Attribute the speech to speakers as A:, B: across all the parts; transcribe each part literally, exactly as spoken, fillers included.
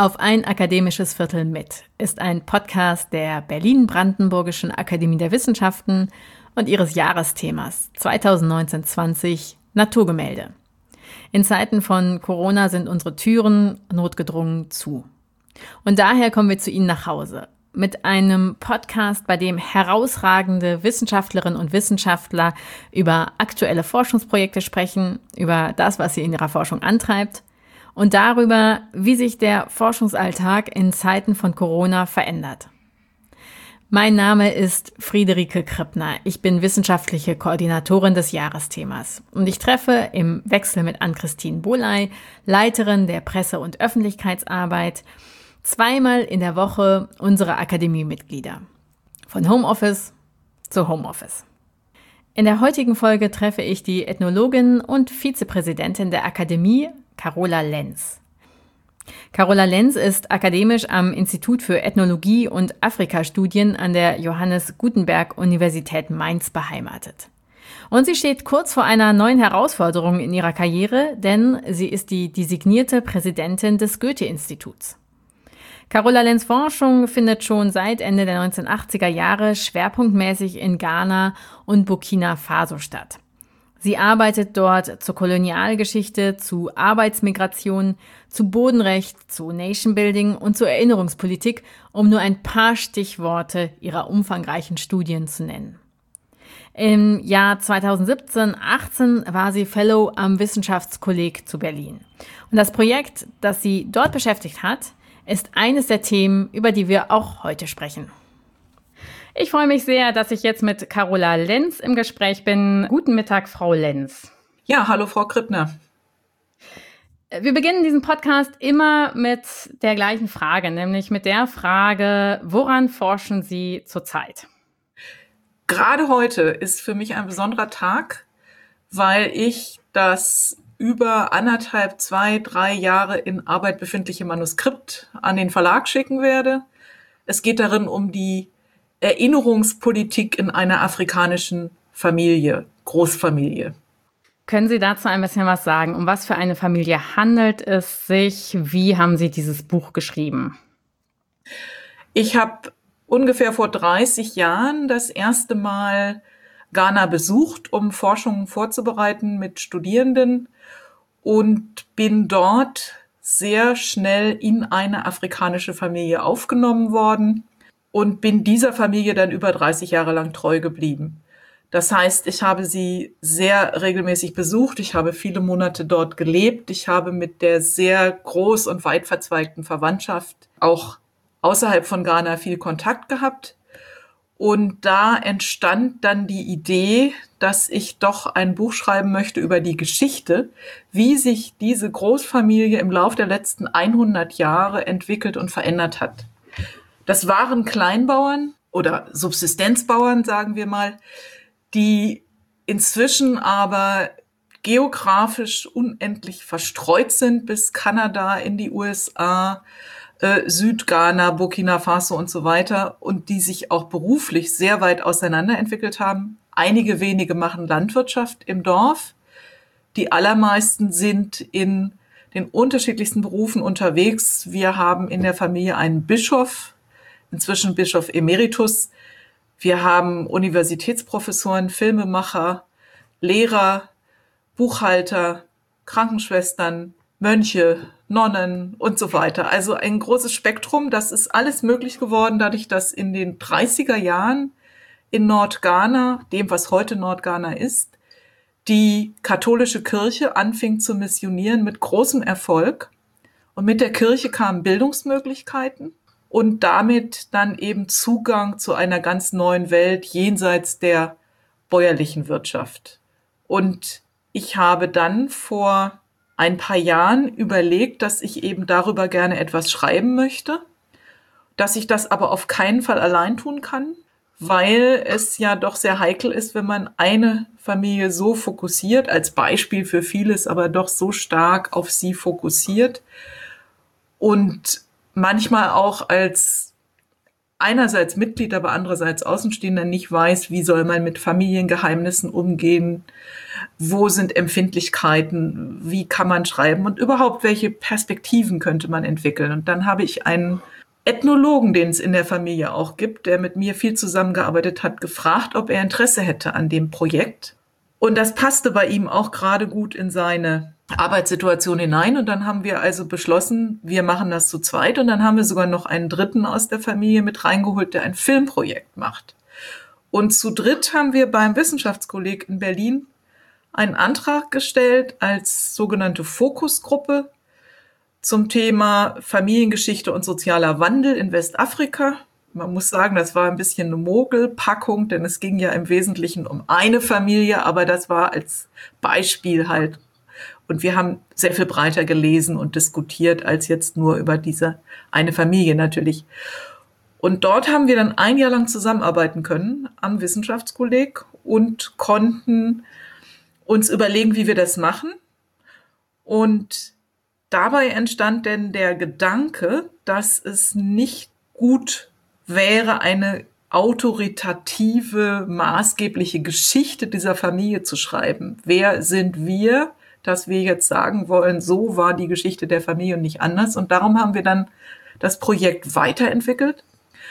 A: Auf ein akademisches Viertel mit ist ein Podcast der Berlin-Brandenburgischen Akademie der Wissenschaften und ihres Jahresthemas zwanzig neunzehn zwanzig Naturgemälde. In Zeiten von Corona sind unsere Türen notgedrungen zu. Und daher kommen wir zu Ihnen nach Hause mit einem Podcast, bei dem herausragende Wissenschaftlerinnen und Wissenschaftler über aktuelle Forschungsprojekte sprechen, über das, was sie in ihrer Forschung antreibt und darüber, wie sich der Forschungsalltag in Zeiten von Corona verändert. Mein Name ist Friederike Krippner. Ich bin wissenschaftliche Koordinatorin des Jahresthemas und ich treffe im Wechsel mit Ann-Christine Boley, Leiterin der Presse- und Öffentlichkeitsarbeit, zweimal in der Woche unsere Akademiemitglieder. Von Homeoffice zu Homeoffice. In der heutigen Folge treffe ich die Ethnologin und Vizepräsidentin der Akademie, Carola Lenz. Carola Lenz ist akademisch am Institut für Ethnologie und Afrikastudien an der Johannes Gutenberg Universität Mainz beheimatet. Und sie steht kurz vor einer neuen Herausforderung in ihrer Karriere, denn sie ist die designierte Präsidentin des Goethe-Instituts. Carola Lenz' Forschung findet schon seit Ende der neunzehnhundertachtziger Jahre schwerpunktmäßig in Ghana und Burkina Faso statt. Sie arbeitet dort zur Kolonialgeschichte, zu Arbeitsmigration, zu Bodenrecht, zu Nation Building und zur Erinnerungspolitik, um nur ein paar Stichworte ihrer umfangreichen Studien zu nennen. Im Jahr zweitausendsiebzehn achtzehn war sie Fellow am Wissenschaftskolleg zu Berlin. Und das Projekt, das sie dort beschäftigt hat, ist eines der Themen, über die wir auch heute sprechen. Ich freue mich sehr, dass ich jetzt mit Carola Lenz im Gespräch bin. Guten Mittag, Frau Lenz.
B: Ja, hallo, Frau Krippner.
A: Wir beginnen diesen Podcast immer mit der gleichen Frage, nämlich mit der Frage, woran forschen Sie zurzeit?
B: Gerade heute ist für mich ein besonderer Tag, weil ich das über anderthalb, zwei, drei Jahre in Arbeit befindliche Manuskript an den Verlag schicken werde. Es geht darin um die Erinnerungspolitik in einer afrikanischen Familie, Großfamilie.
A: Können Sie dazu ein bisschen was sagen? Um was für eine Familie handelt es sich? Wie haben Sie dieses Buch geschrieben?
B: Ich habe ungefähr vor dreißig Jahren das erste Mal Ghana besucht, um Forschungen vorzubereiten mit Studierenden und bin dort sehr schnell in eine afrikanische Familie aufgenommen worden und bin dieser Familie dann über dreißig Jahre lang treu geblieben. Das heißt, ich habe sie sehr regelmäßig besucht, ich habe viele Monate dort gelebt, ich habe mit der sehr groß und weit verzweigten Verwandtschaft auch außerhalb von Ghana viel Kontakt gehabt. Und da entstand dann die Idee, dass ich doch ein Buch schreiben möchte über die Geschichte, wie sich diese Großfamilie im Lauf der letzten hundert Jahre entwickelt und verändert hat. Das waren Kleinbauern oder Subsistenzbauern, sagen wir mal, die inzwischen aber geografisch unendlich verstreut sind bis Kanada, in die U S A, äh, Südghana, Burkina Faso und so weiter und die sich auch beruflich sehr weit auseinander entwickelt haben. Einige wenige machen Landwirtschaft im Dorf. Die allermeisten sind in den unterschiedlichsten Berufen unterwegs. Wir haben in der Familie einen Bischof, inzwischen Bischof Emeritus. Wir haben Universitätsprofessoren, Filmemacher, Lehrer, Buchhalter, Krankenschwestern, Mönche, Nonnen und so weiter. Also ein großes Spektrum. Das ist alles möglich geworden, dadurch, dass in den dreißiger Jahren in Nordghana, dem was heute Nordghana ist, die katholische Kirche anfing zu missionieren mit großem Erfolg. Und mit der Kirche kamen Bildungsmöglichkeiten und damit dann eben Zugang zu einer ganz neuen Welt jenseits der bäuerlichen Wirtschaft. Und ich habe dann vor ein paar Jahren überlegt, dass ich eben darüber gerne etwas schreiben möchte, dass ich das aber auf keinen Fall allein tun kann, weil es ja doch sehr heikel ist, wenn man eine Familie so fokussiert, als Beispiel für vieles, aber doch so stark auf sie fokussiert und manchmal auch als einerseits Mitglied, aber andererseits Außenstehender nicht weiß, wie soll man mit Familiengeheimnissen umgehen, wo sind Empfindlichkeiten, wie kann man schreiben und überhaupt, welche Perspektiven könnte man entwickeln. Und dann habe ich einen Ethnologen, den es in der Familie auch gibt, der mit mir viel zusammengearbeitet hat, gefragt, ob er Interesse hätte an dem Projekt. Und das passte bei ihm auch gerade gut in seine Arbeitssituation hinein. Und dann haben wir also beschlossen, wir machen das zu zweit. Und dann haben wir sogar noch einen Dritten aus der Familie mit reingeholt, der ein Filmprojekt macht. Und zu dritt haben wir beim Wissenschaftskolleg in Berlin einen Antrag gestellt als sogenannte Fokusgruppe zum Thema Familiengeschichte und sozialer Wandel in Westafrika. Man muss sagen, das war ein bisschen eine Mogelpackung, denn es ging ja im Wesentlichen um eine Familie, aber das war als Beispiel halt. Und wir haben sehr viel breiter gelesen und diskutiert als jetzt nur über diese eine Familie natürlich. Und dort haben wir dann ein Jahr lang zusammenarbeiten können am Wissenschaftskolleg und konnten uns überlegen, wie wir das machen. Und dabei entstand denn der Gedanke, dass es nicht gut wäre, eine autoritative, maßgebliche Geschichte dieser Familie zu schreiben. Wer sind wir, dass wir jetzt sagen wollen, so war die Geschichte der Familie und nicht anders? Und darum haben wir dann das Projekt weiterentwickelt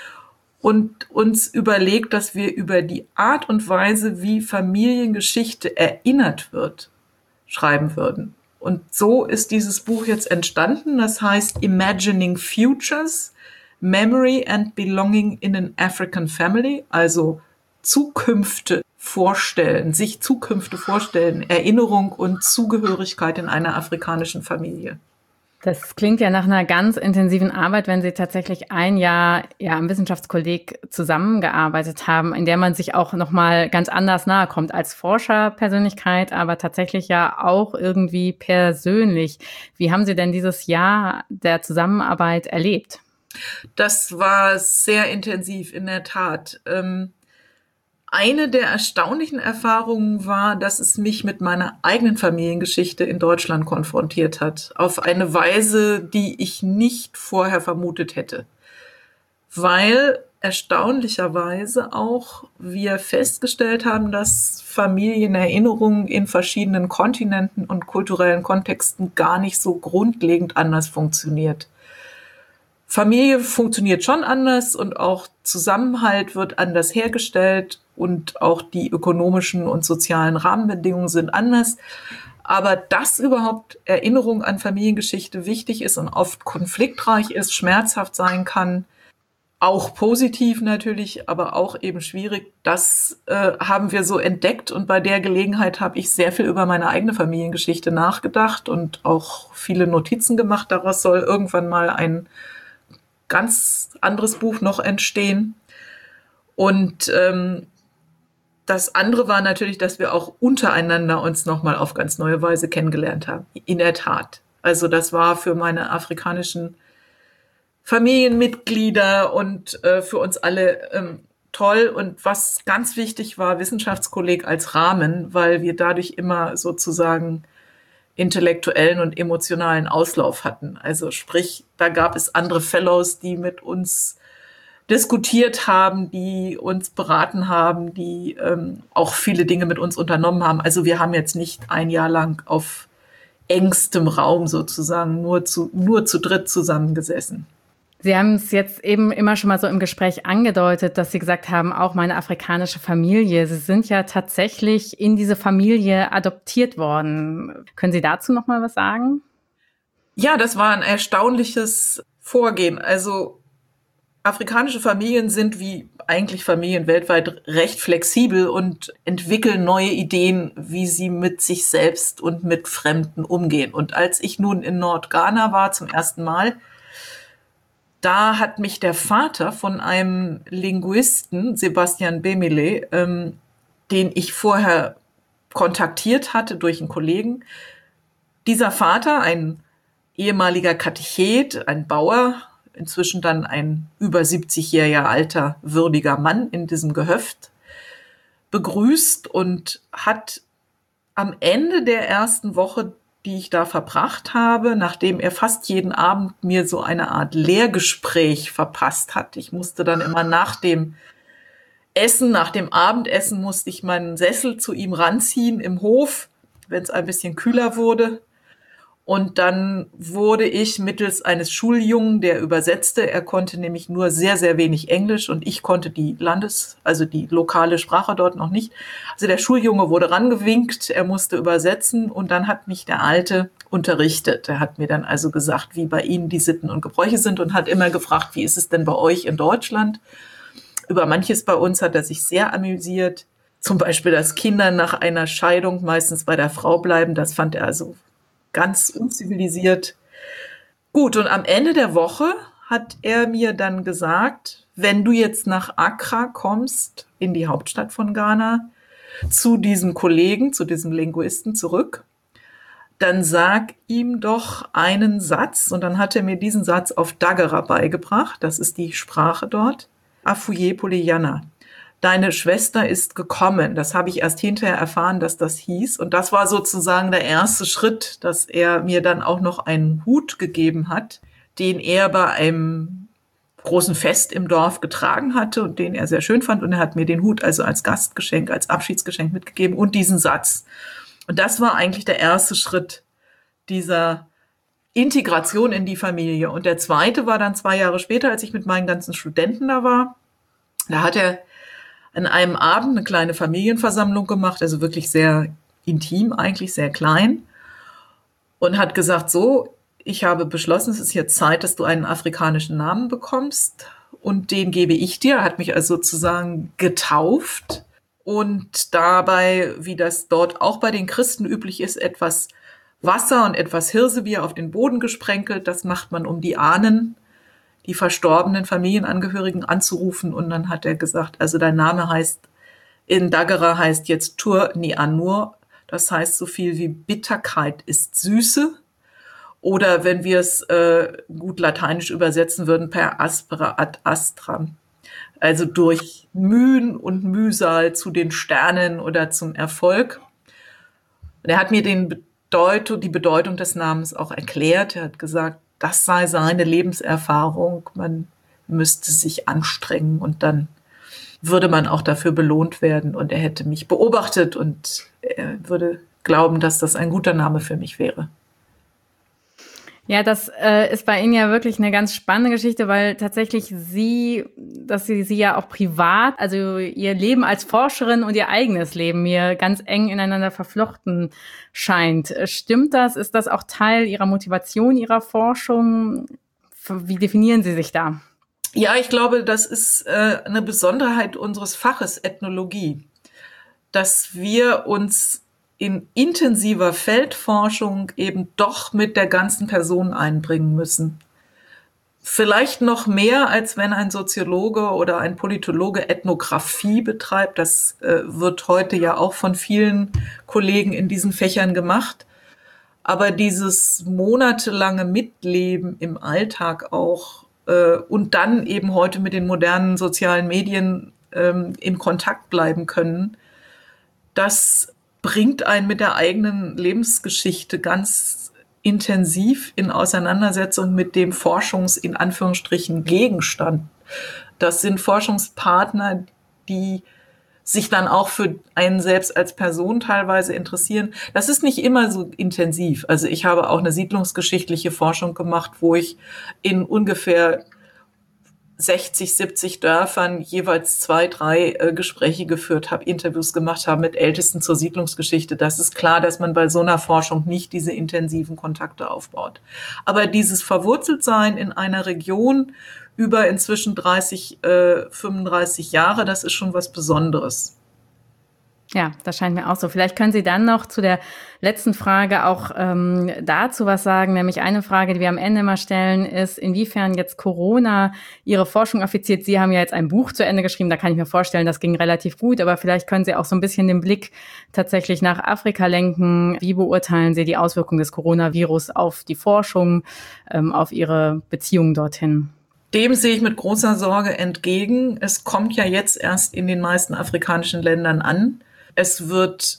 B: und uns überlegt, dass wir über die Art und Weise, wie Familiengeschichte erinnert wird, schreiben würden. Und so ist dieses Buch jetzt entstanden. Das heißt Imagining Futures, Memory and Belonging in an African Family, also Zukünfte vorstellen, sich Zukünfte vorstellen, Erinnerung und Zugehörigkeit in einer afrikanischen Familie.
A: Das klingt ja nach einer ganz intensiven Arbeit, wenn Sie tatsächlich ein Jahr ja am Wissenschaftskolleg zusammengearbeitet haben, in der man sich auch nochmal ganz anders nahe kommt als Forscherpersönlichkeit, aber tatsächlich ja auch irgendwie persönlich. Wie haben Sie denn dieses Jahr der Zusammenarbeit erlebt?
B: Das war sehr intensiv, in der Tat. Ähm, Eine der erstaunlichen Erfahrungen war, dass es mich mit meiner eigenen Familiengeschichte in Deutschland konfrontiert hat. Auf eine Weise, die ich nicht vorher vermutet hätte. Weil erstaunlicherweise auch wir festgestellt haben, dass Familienerinnerung in verschiedenen Kontinenten und kulturellen Kontexten gar nicht so grundlegend anders funktioniert. Familie funktioniert schon anders und auch Zusammenhalt wird anders hergestellt und auch die ökonomischen und sozialen Rahmenbedingungen sind anders. Aber dass überhaupt Erinnerung an Familiengeschichte wichtig ist und oft konfliktreich ist, schmerzhaft sein kann, auch positiv natürlich, aber auch eben schwierig, das äh, haben wir so entdeckt. Und bei der Gelegenheit habe ich sehr viel über meine eigene Familiengeschichte nachgedacht und auch viele Notizen gemacht. Daraus soll irgendwann mal ein ganz anderes Buch noch entstehen. Und ähm, das andere war natürlich, dass wir auch untereinander uns nochmal auf ganz neue Weise kennengelernt haben. In der Tat. Also das war für meine afrikanischen Familienmitglieder und äh, für uns alle ähm, toll. Und was ganz wichtig war, Wissenschaftskolleg als Rahmen, weil wir dadurch immer sozusagen intellektuellen und emotionalen Auslauf hatten. Also sprich, da gab es andere Fellows, die mit uns diskutiert haben, die uns beraten haben, die ähm, auch viele Dinge mit uns unternommen haben. Also wir haben jetzt nicht ein Jahr lang auf engstem Raum sozusagen nur zu, nur zu dritt zusammengesessen.
A: Sie haben es jetzt eben immer schon mal so im Gespräch angedeutet, dass Sie gesagt haben, auch meine afrikanische Familie. Sie sind ja tatsächlich in diese Familie adoptiert worden. Können Sie dazu noch mal was sagen?
B: Ja, das war ein erstaunliches Vorgehen. Also afrikanische Familien sind wie eigentlich Familien weltweit recht flexibel und entwickeln neue Ideen, wie sie mit sich selbst und mit Fremden umgehen. Und als ich nun in Nordghana war zum ersten Mal, da hat mich der Vater von einem Linguisten, Sebastian Bemele, ähm, den ich vorher kontaktiert hatte durch einen Kollegen. Dieser Vater, ein ehemaliger Katechet, ein Bauer, inzwischen dann ein über siebzigjähriger alter, würdiger Mann in diesem Gehöft, begrüßt und hat am Ende der ersten Woche die ich da verbracht habe, nachdem er fast jeden Abend mir so eine Art Lehrgespräch verpasst hat. Ich musste dann immer nach dem Essen, nach dem Abendessen musste ich meinen Sessel zu ihm ranziehen im Hof, wenn es ein bisschen kühler wurde. Und dann wurde ich mittels eines Schuljungen, der übersetzte, er konnte nämlich nur sehr, sehr wenig Englisch und ich konnte die Landes-, also die lokale Sprache dort noch nicht. Also der Schuljunge wurde rangewinkt, er musste übersetzen und dann hat mich der Alte unterrichtet. Er hat mir dann also gesagt, wie bei Ihnen die Sitten und Gebräuche sind und hat immer gefragt, wie ist es denn bei euch in Deutschland? Über manches bei uns hat er sich sehr amüsiert. Zum Beispiel, dass Kinder nach einer Scheidung meistens bei der Frau bleiben, das fand er also ganz unzivilisiert. Gut, und am Ende der Woche hat er mir dann gesagt, wenn du jetzt nach Accra kommst, in die Hauptstadt von Ghana, zu diesem Kollegen, zu diesem Linguisten zurück, dann sag ihm doch einen Satz. Und dann hat er mir diesen Satz auf Dagara beigebracht, das ist die Sprache dort, Afuye Poliyana. Deine Schwester ist gekommen. Das habe ich erst hinterher erfahren, dass das hieß. Und das war sozusagen der erste Schritt, dass er mir dann auch noch einen Hut gegeben hat, den er bei einem großen Fest im Dorf getragen hatte und den er sehr schön fand. Und er hat mir den Hut also als Gastgeschenk, als Abschiedsgeschenk mitgegeben und diesen Satz. Und das war eigentlich der erste Schritt dieser Integration in die Familie. Und der zweite war dann zwei Jahre später, als ich mit meinen ganzen Studenten da war. Da hat er an einem Abend eine kleine Familienversammlung gemacht, also wirklich sehr intim, eigentlich sehr klein, und hat gesagt, so, ich habe beschlossen, es ist jetzt Zeit, dass du einen afrikanischen Namen bekommst und den gebe ich dir. Er hat mich also sozusagen getauft und dabei, wie das dort auch bei den Christen üblich ist, etwas Wasser und etwas Hirsebier auf den Boden gesprenkelt. Das macht man, um die Ahnen, die verstorbenen Familienangehörigen anzurufen. Und dann hat er gesagt, also dein Name heißt, in Dagara heißt jetzt Tur Ni Anur. Das heißt so viel wie Bitterkeit ist Süße. Oder wenn wir es äh, gut lateinisch übersetzen würden, per aspera ad astra. Also durch Mühen und Mühsal zu den Sternen oder zum Erfolg. Und er hat mir den Bedeutung, die Bedeutung des Namens auch erklärt. Er hat gesagt, das sei seine Lebenserfahrung. Man müsste sich anstrengen und dann würde man auch dafür belohnt werden. Und er hätte mich beobachtet und er würde glauben, dass das ein guter Name für mich wäre.
A: Ja, das äh, ist bei Ihnen ja wirklich eine ganz spannende Geschichte, weil tatsächlich Sie, dass Sie Sie ja auch privat, also Ihr Leben als Forscherin und Ihr eigenes Leben mir ganz eng ineinander verflochten scheint. Stimmt das? Ist das auch Teil Ihrer Motivation, Ihrer Forschung? Wie definieren Sie sich da?
B: Ja, ich glaube, das ist äh, eine Besonderheit unseres Faches Ethnologie, dass wir uns in intensiver Feldforschung eben doch mit der ganzen Person einbringen müssen. Vielleicht noch mehr, als wenn ein Soziologe oder ein Politologe Ethnographie betreibt. Das äh, wird heute ja auch von vielen Kollegen in diesen Fächern gemacht. Aber dieses monatelange Mitleben im Alltag auch äh, und dann eben heute mit den modernen sozialen Medien äh, in Kontakt bleiben können, das bringt einen mit der eigenen Lebensgeschichte ganz intensiv in Auseinandersetzung mit dem Forschungs-, in Anführungsstrichen, Gegenstand. Das sind Forschungspartner, die sich dann auch für einen selbst als Person teilweise interessieren. Das ist nicht immer so intensiv. Also ich habe auch eine siedlungsgeschichtliche Forschung gemacht, wo ich in ungefähr sechzig, siebzig Dörfern jeweils zwei, drei äh, Gespräche geführt habe, Interviews gemacht habe mit Ältesten zur Siedlungsgeschichte. Das ist klar, dass man bei so einer Forschung nicht diese intensiven Kontakte aufbaut. Aber dieses Verwurzeltsein in einer Region über inzwischen dreißig, äh, fünfunddreißig Jahre, das ist schon was Besonderes.
A: Ja, das scheint mir auch so. Vielleicht können Sie dann noch zu der letzten Frage auch ähm, dazu was sagen. Nämlich eine Frage, die wir am Ende immer stellen, ist, inwiefern jetzt Corona Ihre Forschung affiziert. Sie haben ja jetzt ein Buch zu Ende geschrieben, da kann ich mir vorstellen, das ging relativ gut. Aber vielleicht können Sie auch so ein bisschen den Blick tatsächlich nach Afrika lenken. Wie beurteilen Sie die Auswirkungen des Coronavirus auf die Forschung, ähm, auf Ihre Beziehungen dorthin?
B: Dem sehe ich mit großer Sorge entgegen. Es kommt ja jetzt erst in den meisten afrikanischen Ländern an. Es wird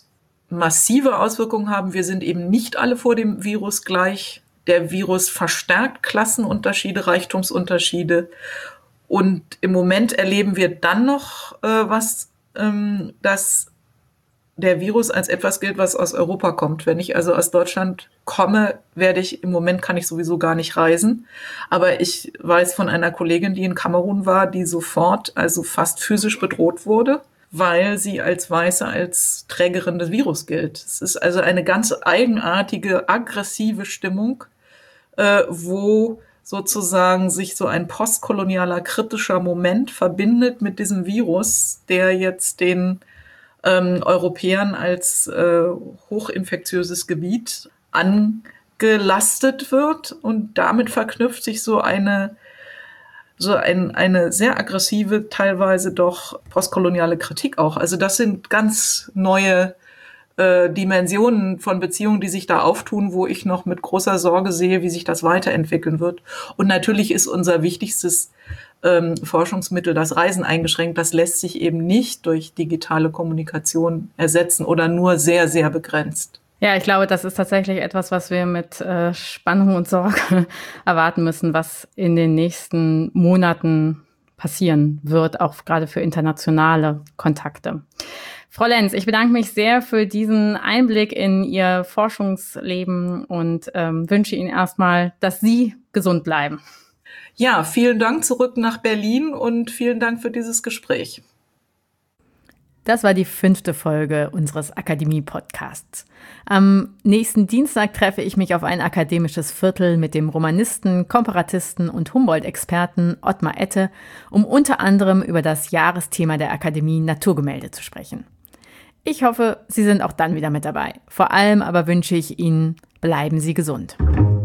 B: massive Auswirkungen haben. Wir sind eben nicht alle vor dem Virus gleich. Der Virus verstärkt Klassenunterschiede, Reichtumsunterschiede. Und im Moment erleben wir dann noch äh, was, ähm, dass der Virus als etwas gilt, was aus Europa kommt. Wenn ich also aus Deutschland komme, werde ich, im Moment kann ich sowieso gar nicht reisen. Aber ich weiß von einer Kollegin, die in Kamerun war, die sofort, also fast physisch bedroht wurde, weil sie als Weiße, als Trägerin des Virus gilt. Es ist also eine ganz eigenartige, aggressive Stimmung, äh, wo sozusagen sich so ein postkolonialer, kritischer Moment verbindet mit diesem Virus, der jetzt den ähm, Europäern als äh, hochinfektiöses Gebiet angelastet wird. Und damit verknüpft sich so eine so ein, eine sehr aggressive, teilweise doch postkoloniale Kritik auch. Also das sind ganz neue äh, Dimensionen von Beziehungen, die sich da auftun, wo ich noch mit großer Sorge sehe, wie sich das weiterentwickeln wird. Und natürlich ist unser wichtigstes ähm, Forschungsmittel das Reisen eingeschränkt. Das lässt sich eben nicht durch digitale Kommunikation ersetzen oder nur sehr, sehr begrenzt.
A: Ja, ich glaube, das ist tatsächlich etwas, was wir mit äh, Spannung und Sorge erwarten müssen, was in den nächsten Monaten passieren wird, auch gerade für internationale Kontakte. Frau Lenz, ich bedanke mich sehr für diesen Einblick in Ihr Forschungsleben und ähm, wünsche Ihnen erstmal, dass Sie gesund bleiben.
B: Ja, vielen Dank zurück nach Berlin und vielen Dank für dieses Gespräch.
A: Das war die fünfte Folge unseres Akademie-Podcasts. Am nächsten Dienstag treffe ich mich auf ein akademisches Viertel mit dem Romanisten, Komparatisten und Humboldt-Experten Ottmar Ette, um unter anderem über das Jahresthema der Akademie Naturgemälde zu sprechen. Ich hoffe, Sie sind auch dann wieder mit dabei. Vor allem aber wünsche ich Ihnen, bleiben Sie gesund.